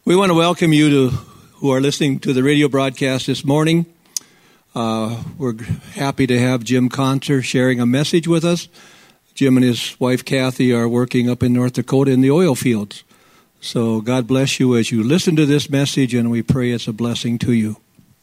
We want to welcome you who are listening to the radio broadcast this morning. We're happy to have Jim Conter sharing a message with us. Jim and his wife Kathy are working up in North Dakota in the oil fields. So God bless you as you listen to this message, and we pray it's a blessing to you.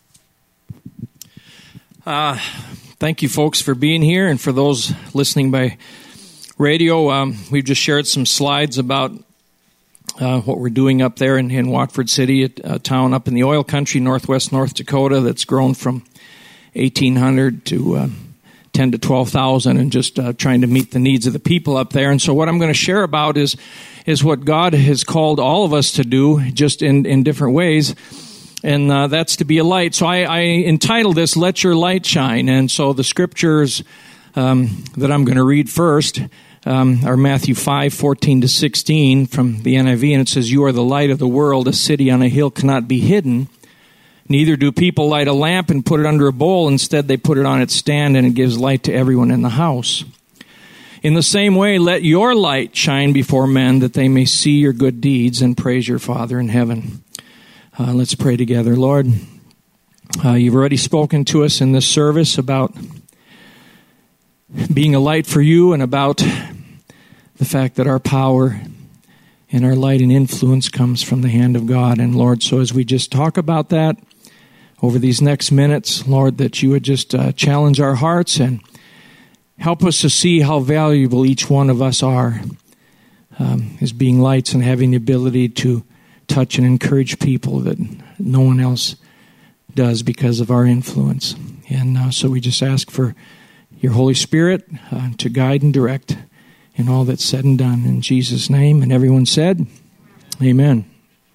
Thank you, folks, for being here, and for those listening by radio. We've just shared some slides about what we're doing up there in Watford City, a town up in the oil country, northwest North Dakota, that's grown from 1,800 to 10 to 12,000, and just trying to meet the needs of the people up there. And so what I'm going to share about is what God has called all of us to do, just in different ways, and that's to be a light. So I entitled this, Let Your Light Shine. And so the scriptures that I'm going to read first are Matthew 5:14 to 16 from the NIV, and it says, "You are the light of the world. A city on a hill cannot be hidden. Neither do people light a lamp and put it under a bowl. Instead, they put it on its stand, and it gives light to everyone in the house. In the same way, let your light shine before men, that they may see your good deeds and praise your Father in heaven." Let's pray together. Lord, you've already spoken to us in this service about being a light for you, and about the fact that our power and our light and influence comes from the hand of God. And Lord, so as we just talk about that over these next minutes, Lord, that you would just challenge our hearts and help us to see how valuable each one of us are as being lights and having the ability to touch and encourage people that no one else does because of our influence. And so we just ask for your Holy Spirit to guide and direct in all that's said and done. In Jesus' name. And everyone said, Amen.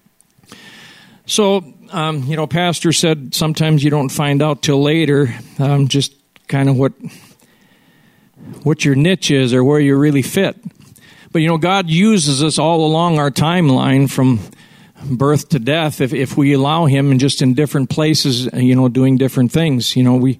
So, Pastor said sometimes you don't find out till later just kind of what your niche is or where you really fit. But, God uses us all along our timeline from birth to death if we allow him, and just in different places, doing different things. We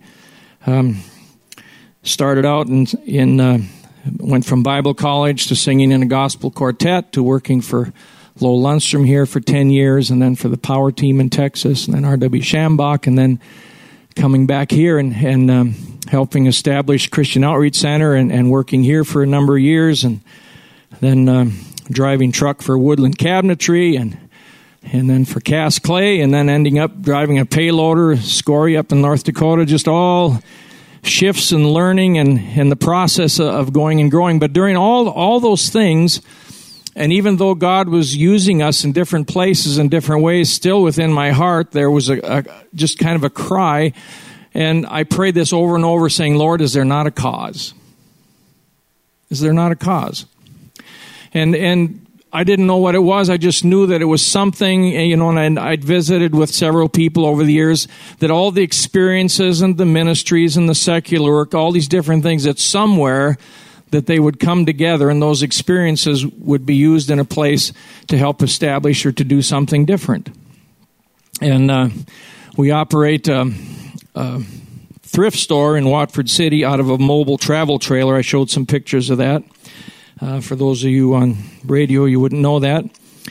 started out went from Bible college to singing in a gospel quartet to working for Lowell Lundstrom here for 10 years, and then for the Power Team in Texas, and then R.W. Schambach, and then coming back here and helping establish Christian Outreach Center and working here for a number of years, and then driving truck for Woodland Cabinetry, and then for Cass Clay, and then ending up driving a payloader, Scory up in North Dakota, just all shifts and learning and the process of going and growing. But during all those things, and even though God was using us in different places in different ways, still within my heart there was a just kind of a cry, and I prayed this over and over, saying, Lord, is there not a cause? Is there not a cause? And I didn't know what it was. I just knew that it was something, and I'd visited with several people over the years, that all the experiences and the ministries and the secular work, all these different things, that somewhere that they would come together, and those experiences would be used in a place to help establish or to do something different. And we operate a thrift store in Watford City out of a mobile travel trailer. I showed some pictures of that. For those of you on radio, you wouldn't know that.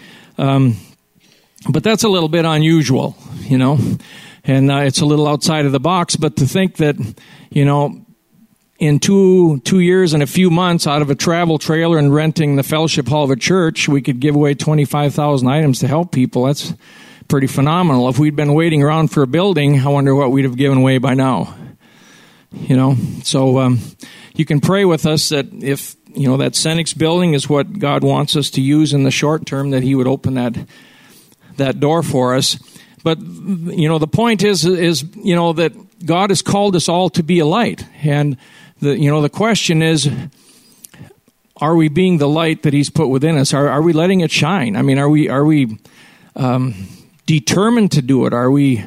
But that's a little bit unusual, and it's a little outside of the box. But to think that, in 2 years and a few months, out of a travel trailer and renting the fellowship hall of a church, we could give away 25,000 items to help people, that's pretty phenomenal. If we'd been waiting around for a building, I wonder what we'd have given away by now. So you can pray with us that if that Senex building is what God wants us to use in the short term, that he would open that door for us. But, the point is that God has called us all to be a light. And, the question is, are we being the light that he's put within us? Are we letting it shine? I mean, are we determined to do it? Are we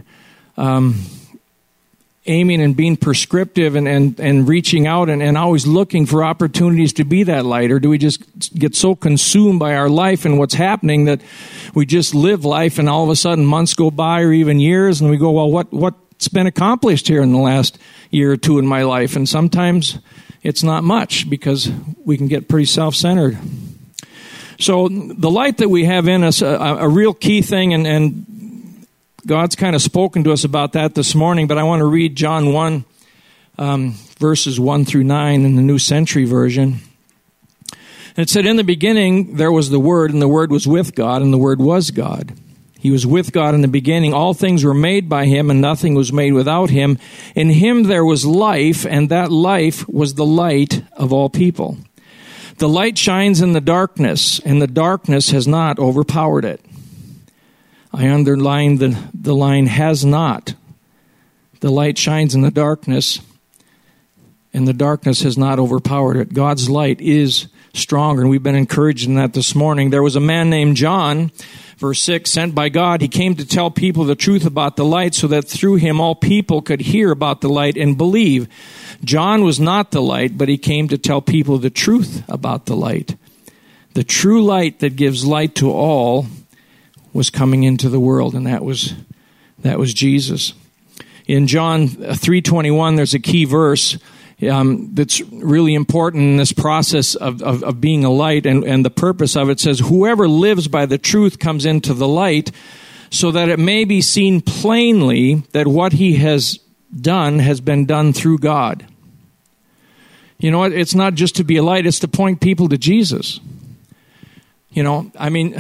aiming and being prescriptive and reaching out and always looking for opportunities to be that light? Or do we just get so consumed by our life and what's happening that we just live life, and all of a sudden months go by or even years, and we go, well, what's been accomplished here in the last year or two in my life? And sometimes it's not much, because we can get pretty self-centered. So the light that we have in us, a real key thing, and God's kind of spoken to us about that this morning, but I want to read John 1, verses 1 through 9 in the New Century Version. And it said, "In the beginning there was the Word, and the Word was with God, and the Word was God. He was with God in the beginning. All things were made by Him, and nothing was made without Him. In Him there was life, and that life was the light of all people. The light shines in the darkness, and the darkness has not overpowered it." I underlined the line, "has not." The light shines in the darkness, and the darkness has not overpowered it. God's light is stronger, and we've been encouraged in that this morning. There was a man named John, verse 6, sent by God. He came to tell people the truth about the light so that through him all people could hear about the light and believe. John was not the light, but he came to tell people the truth about the light. The true light that gives light to all was coming into the world, and that was Jesus. In John 3:21, there's a key verse that's really important in this process of being a light, and the purpose of it says, "Whoever lives by the truth comes into the light, so that it may be seen plainly that what he has done has been done through God." You know what? It's not just to be a light, it's to point people to Jesus. You know, I mean,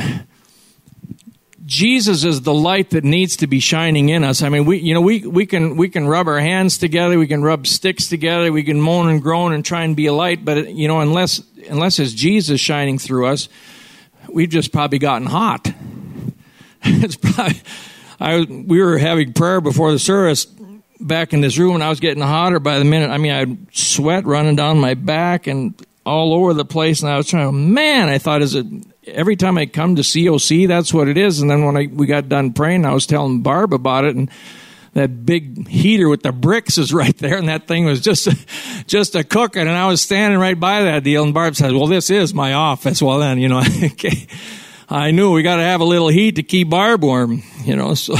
Jesus is the light that needs to be shining in us. I mean, we can rub our hands together, we can rub sticks together, we can moan and groan and try and be a light, but unless it's Jesus shining through us, we've just probably gotten hot. It's probably we were having prayer before the service back in this room, and I was getting hotter by the minute. I mean, I had sweat running down my back and all over the place, and I was trying. Man, I thought, is it? Every time I come to COC, that's what it is. And then when we got done praying, I was telling Barb about it, and that big heater with the bricks is right there, and that thing was just a cooking, and I was standing right by that deal, and Barb said, "Well, this is my office." Well, then, okay, I knew we got to have a little heat to keep Barb warm, so.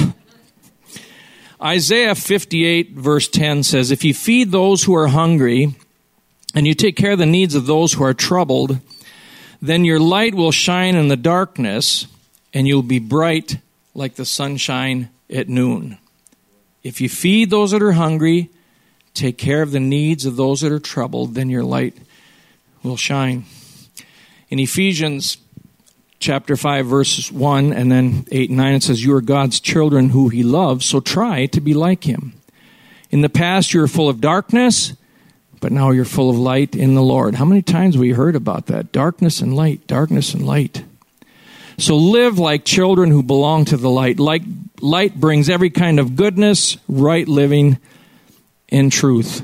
Isaiah 58 verse 10 says, "If you feed those who are hungry, and you take care of the needs of those who are troubled, then your light will shine in the darkness, and you'll be bright like the sunshine at noon." If you feed those that are hungry, take care of the needs of those that are troubled, then your light will shine. In Ephesians chapter 5, verses 1 and then 8 and 9, it says, "You are God's children who He loves, so try to be like Him. In the past you were full of darkness, but now you're full of light in the Lord." How many times have we heard about that? Darkness and light, darkness and light. So live like children who belong to the light. Light brings every kind of goodness, right living, and truth.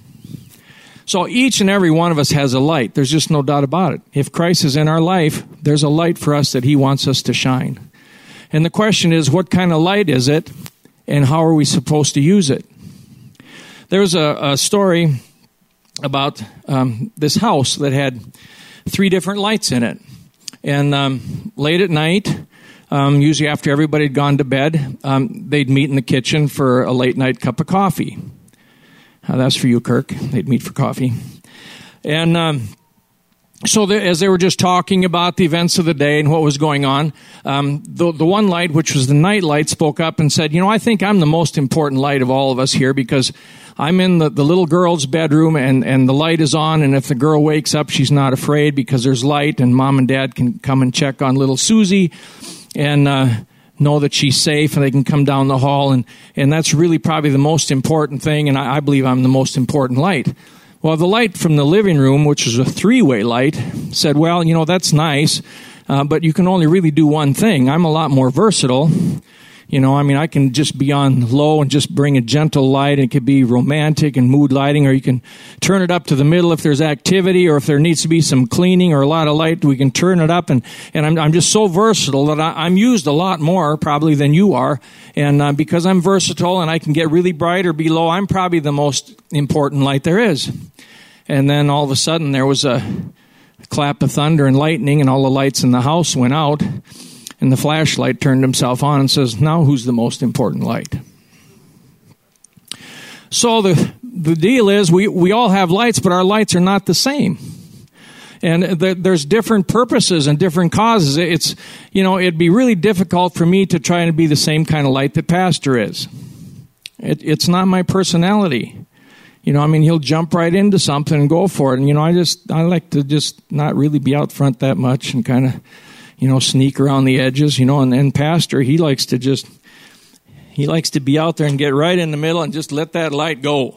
So each and every one of us has a light. There's just no doubt about it. If Christ is in our life, there's a light for us that He wants us to shine. And the question is, what kind of light is it, and how are we supposed to use it? There's a story about this house that had 3 different lights in it. And late at night, usually after everybody had gone to bed, they'd meet in the kitchen for a late night cup of coffee. That's for you, Kirk. They'd meet for coffee. And so as they were just talking about the events of the day and what was going on, the one light, which was the night light, spoke up and said, "I think I'm the most important light of all of us here, because I'm in the little girl's bedroom and the light is on, and if the girl wakes up, she's not afraid because there's light, and Mom and Dad can come and check on little Susie and know that she's safe, and they can come down the hall, and that's really probably the most important thing, and I believe I'm the most important light." Well, the light from the living room, which is a 3-way light, said, "Well, that's nice, but you can only really do one thing. I'm a lot more versatile. I can just be on low and just bring a gentle light. It could be romantic and mood lighting, or you can turn it up to the middle if there's activity, or if there needs to be some cleaning or a lot of light, we can turn it up. And I'm just so versatile that I'm used a lot more probably than you are. And because I'm versatile and I can get really bright or be low, I'm probably the most important light there is." And then all of a sudden there was a clap of thunder and lightning, and all the lights in the house went out. And the flashlight turned himself on and says, "Now who's the most important light?" So the deal is we all have lights, but our lights are not the same. And there's different purposes and different causes. It's, it'd be really difficult for me to try to be the same kind of light that Pastor is. It's not my personality. He'll jump right into something and go for it. And, I like to just not really be out front that much and kind of, sneak around the edges, and Pastor, he likes to be out there and get right in the middle and just let that light go,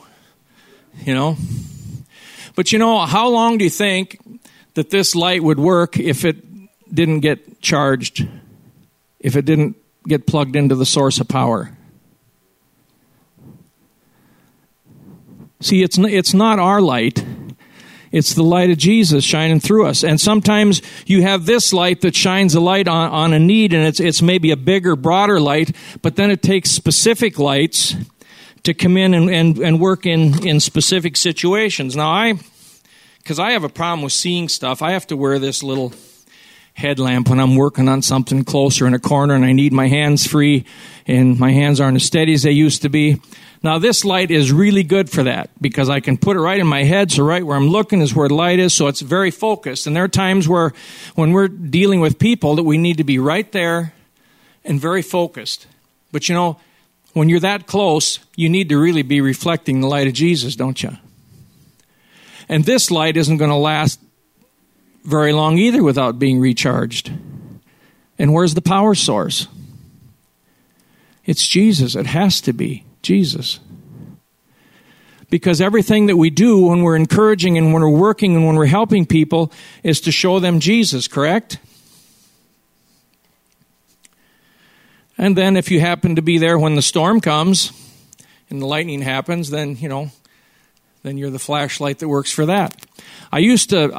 But, how long do you think that this light would work if it didn't get charged, if it didn't get plugged into the source of power? See, it's not our light. It's the light of Jesus shining through us. And sometimes you have this light that shines a light on a need, and it's maybe a bigger, broader light, but then it takes specific lights to come in and work in specific situations. Now, because I have a problem with seeing stuff, I have to wear this little headlamp when I'm working on something closer in a corner and I need my hands free and my hands aren't as steady as they used to be. Now, this light is really good for that because I can put it right in my head, so right where I'm looking is where the light is, so it's very focused. And there are times when we're dealing with people that we need to be right there and very focused. But, when you're that close, you need to really be reflecting the light of Jesus, don't you? And this light isn't going to last very long either without being recharged. And where's the power source? It's Jesus. It has to be Jesus. Because everything that we do when we're encouraging and when we're working and when we're helping people is to show them Jesus, correct? And then if you happen to be there when the storm comes and the lightning happens, then, then you're the flashlight that works for that. I used to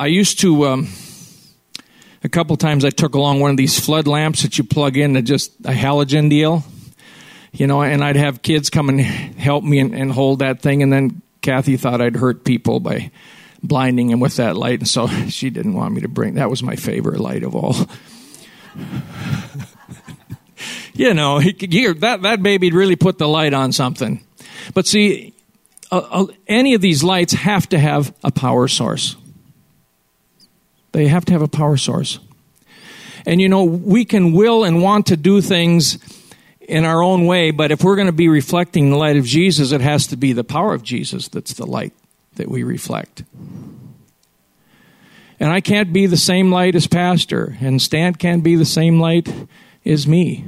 a couple times I took along one of these flood lamps that you plug into just a halogen deal. And I'd have kids come and help me and hold that thing. And then Kathy thought I'd hurt people by blinding them with that light. And so she didn't want me to bring, that was my favorite light of all. That baby'd really put the light on something. But see, any of these lights have to have a power source. They have to have a power source. And we can will and want to do things in our own way, but if we're going to be reflecting the light of Jesus, it has to be the power of Jesus that's the light that we reflect. And I can't be the same light as Pastor, and Stan can't be the same light as me.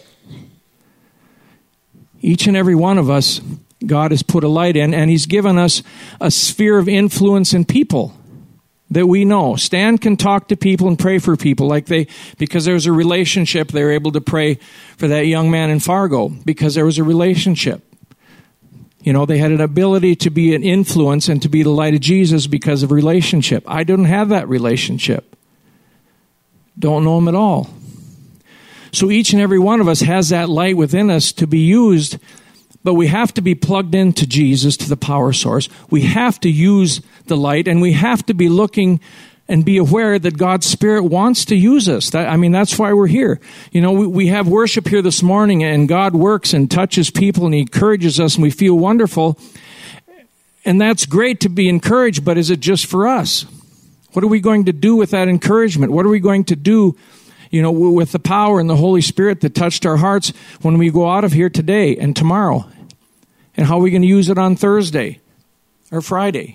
Each and every one of us, God has put a light in, and He's given us a sphere of influence in people that we know. Stan can talk to people and pray for people because there's a relationship. They were able to pray for that young man in Fargo because there was a relationship. They had an ability to be an influence and to be the light of Jesus because of relationship. I didn't have that relationship. Don't know Him at all. So each and every one of us has that light within us to be used, but we have to be plugged into Jesus, to the power source. We have to use the light, and we have to be looking and be aware that God's Spirit wants to use us. That's why we're here. We have worship here this morning, and God works and touches people, and He encourages us, and we feel wonderful. And that's great to be encouraged, but is it just for us? What are we going to do with that encouragement? What are we going to do, with the power and the Holy Spirit that touched our hearts when we go out of here today and tomorrow? And how are we going to use it on Thursday or Friday?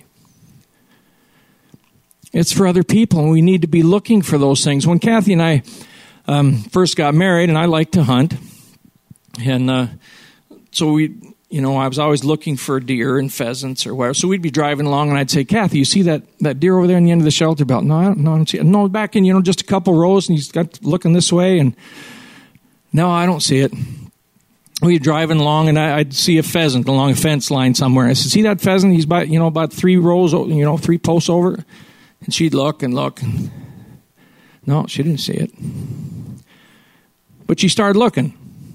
It's for other people, and we need to be looking for those things. When Kathy and I first got married, and I like to hunt, and so I was always looking for deer and pheasants or whatever. So we'd be driving along, and I'd say, Kathy, you see that deer over there in the end of the shelter belt? No, I don't see it. No, back in, just a couple rows, and he's got looking this way, and no, I don't see it. We'd be driving along, and I'd see a pheasant along a fence line somewhere. I said, see that pheasant? He's about 3 rows, 3 posts over. And she'd look and look. And no, she didn't see it. But she started looking.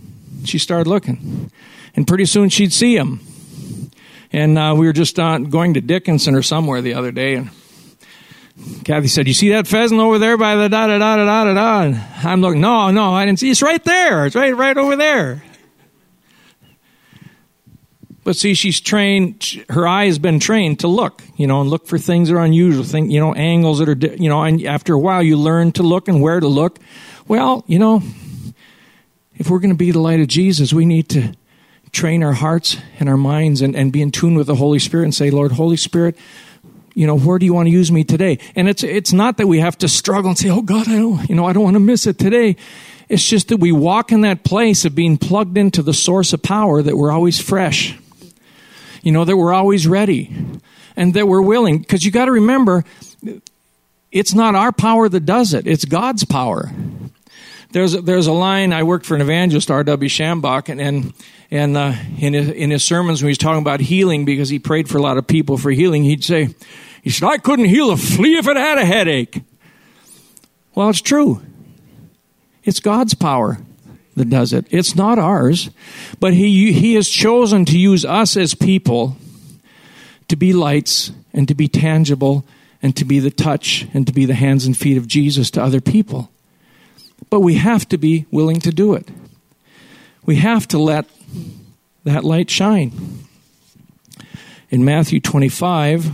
And pretty soon she'd see him. And we were just going to Dickinson or somewhere the other day. And Kathy said, you see that pheasant over there by the da-da-da-da-da-da-da? And I'm looking, no, I didn't see it. It's right there. It's right over there. But see, she's trained, her eye has been trained to look, and look for things that are unusual, angles that are, and after a while you learn to look and where to look. Well, if we're going to be the light of Jesus, we need to train our hearts and our minds and be in tune with the Holy Spirit and say, Lord, Holy Spirit, where do you want to use me today? And it's not that we have to struggle and say, oh God, I don't want to miss it today. It's just that we walk in that place of being plugged into the source of power, that we're always fresh, that we're always ready, and that we're willing. Because you got to remember, it's not our power that does it. It's God's power. There's a line, I worked for an evangelist, R.W. Shambach, and in his sermons when he's talking about healing, because he prayed for a lot of people for healing, he said, I couldn't heal a flea if it had a headache. Well, it's true. It's God's power that does it. It's not ours. But he has chosen to use us as people to be lights and to be tangible and to be the touch and to be the hands and feet of Jesus to other people. But we have to be willing to do it. We have to let that light shine. In Matthew 25,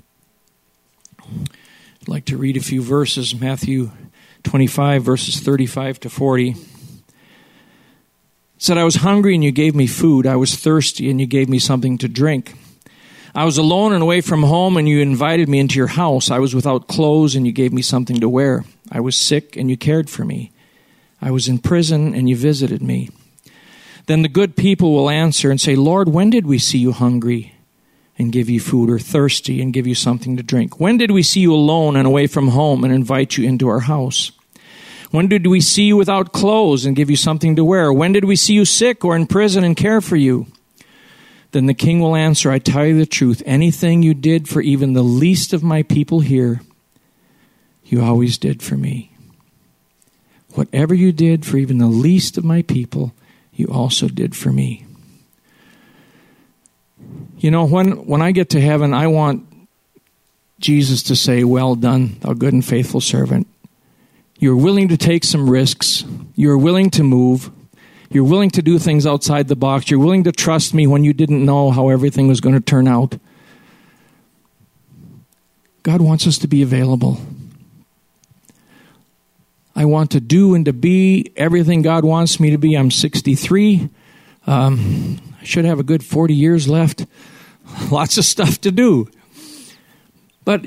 I'd like to read a few verses. Matthew 25, verses 35 to 40. It said, I was hungry and you gave me food. I was thirsty and you gave me something to drink. I was alone and away from home and you invited me into your house. I was without clothes and you gave me something to wear. I was sick and you cared for me. I was in prison and you visited me. Then the good people will answer and say, Lord, when did we see you hungry and give you food, or thirsty and give you something to drink? When did we see you alone and away from home and invite you into our house? When did we see you without clothes and give you something to wear? When did we see you sick or in prison and care for you? Then the king will answer, I tell you the truth, anything you did for even the least of my people here, you always did for me. Whatever you did for even the least of my people, you also did for me. When I get to heaven, I want Jesus to say, well done, thou good and faithful servant. You're willing to take some risks. You're willing to move. You're willing to do things outside the box. You're willing to trust me when you didn't know how everything was going to turn out. God wants us to be available. I want to do and to be everything God wants me to be. I'm 63. I should have a good 40 years left. Lots of stuff to do. But,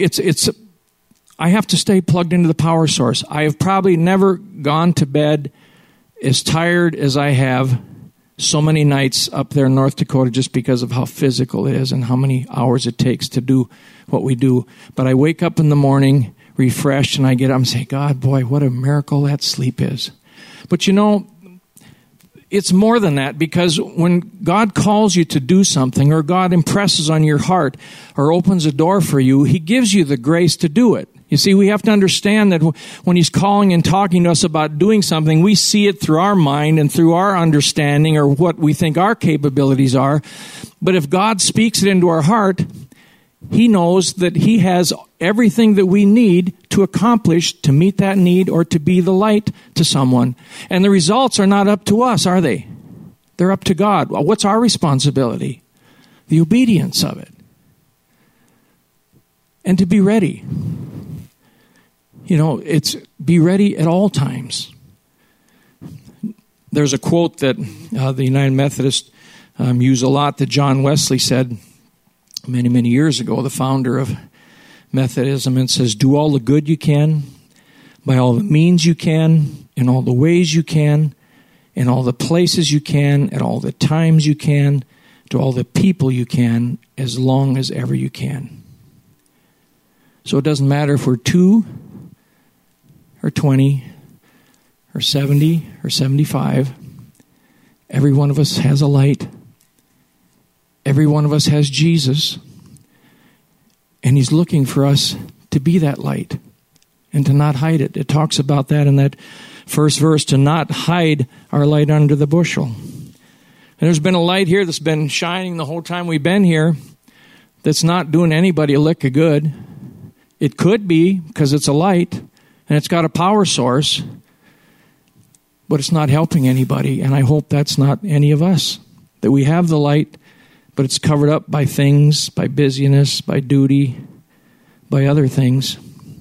I have to stay plugged into the power source. I have probably never gone to bed as tired as I have so many nights up there in North Dakota, just because of how physical it is and how many hours it takes to do what we do. But I wake up in the morning refreshed and I get up and say, God, boy, what a miracle that sleep is. But it's more than that, because when God calls you to do something, or God impresses on your heart or opens a door for you, He gives you the grace to do it. You see, we have to understand that when He's calling and talking to us about doing something, we see it through our mind and through our understanding or what we think our capabilities are. But if God speaks it into our heart, He knows that He has everything that we need to accomplish, to meet that need, or to be the light to someone. And the results are not up to us, are they? They're up to God. Well, what's our responsibility? The obedience of it. And to be ready. It's be ready at all times. There's a quote that the United Methodists use a lot that John Wesley said many, many years ago, the founder of Methodism, and says, do all the good you can, by all the means you can, in all the ways you can, in all the places you can, at all the times you can, to all the people you can, as long as ever you can. So it doesn't matter if we're 2 or 20 or 70 or 75. Every one of us has a light. Every one of us has Jesus. And He's looking for us to be that light and to not hide it. It talks about that in that first verse, to not hide our light under the bushel. And there's been a light here that's been shining the whole time we've been here that's not doing anybody a lick of good. It could be, because it's a light and it's got a power source, but it's not helping anybody. And I hope that's not any of us, that we have the light but it's covered up by things, by busyness, by duty, by other things.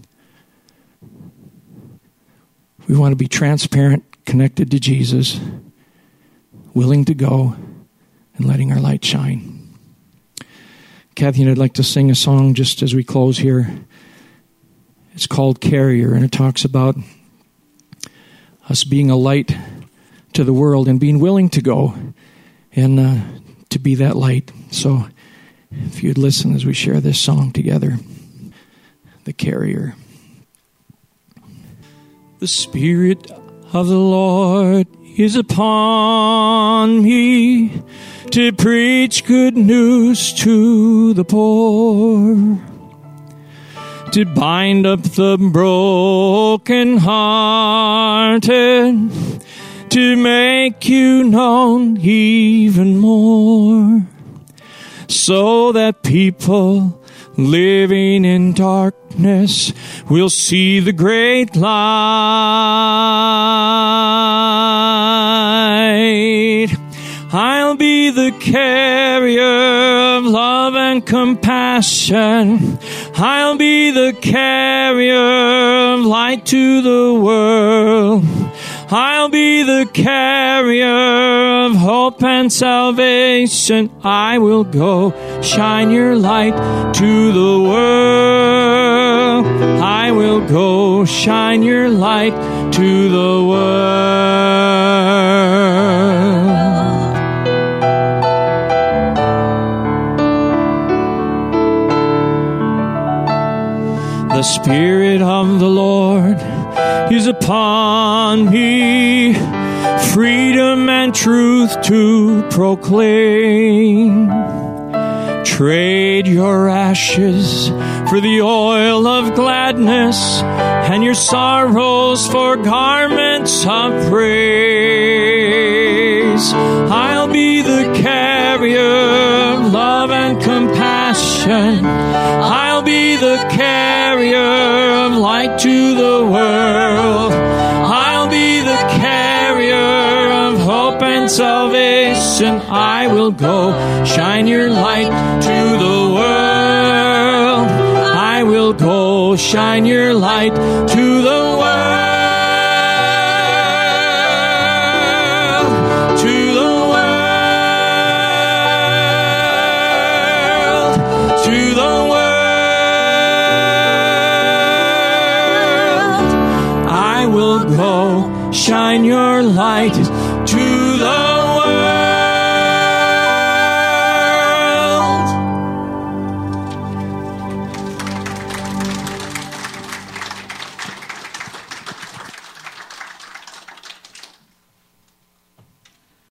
We want to be transparent, connected to Jesus, willing to go, and letting our light shine. Kathy and I'd like to sing a song just as we close here. It's called Carrier, and it talks about us being a light to the world and being willing to go and to be that light. So if you'd listen as we share this song together, The Carrier. The Spirit of the Lord is upon me to preach good news to the poor, to bind up the broken-hearted, to make you known even more, so that people living in darkness will see the great light. I'll be the carrier of love and compassion. I'll be the carrier of light to the world. I'll be the carrier of hope and salvation. I will go shine your light to the world. I will go shine your light to the world. The Spirit of the Lord is upon me, freedom and truth to proclaim. Trade your ashes for the oil of gladness, and your sorrows for garments of praise. I'll be the carrier of love and compassion. I'll be the carrier of light to the world. I'll be the carrier of hope and salvation. I will go shine your light to the world. I will go shine your light to the world. To the world. To the world. I will go shine your light to the world.